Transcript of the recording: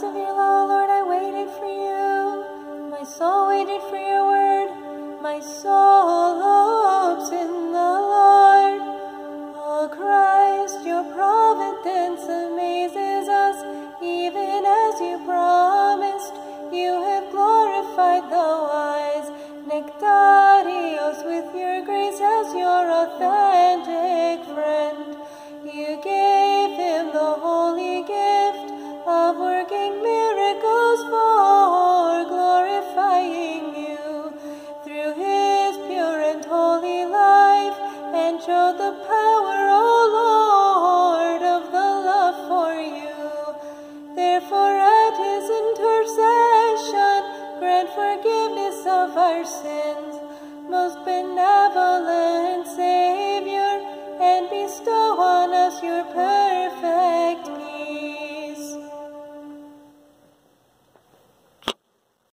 Because of your law, Lord, I waited for you. My soul waited for your word. My soul hopes in the Lord. Oh Christ, your providence amazes us. Even as you promised, you have glorified the wise. Nectarios, with your grace as your authentic friend, you gave him the holy gift of working miracles for glorifying you through his pure and holy life, and showed the power, O Lord, of the love for you. Therefore, at his intercession, grant forgiveness of our sins,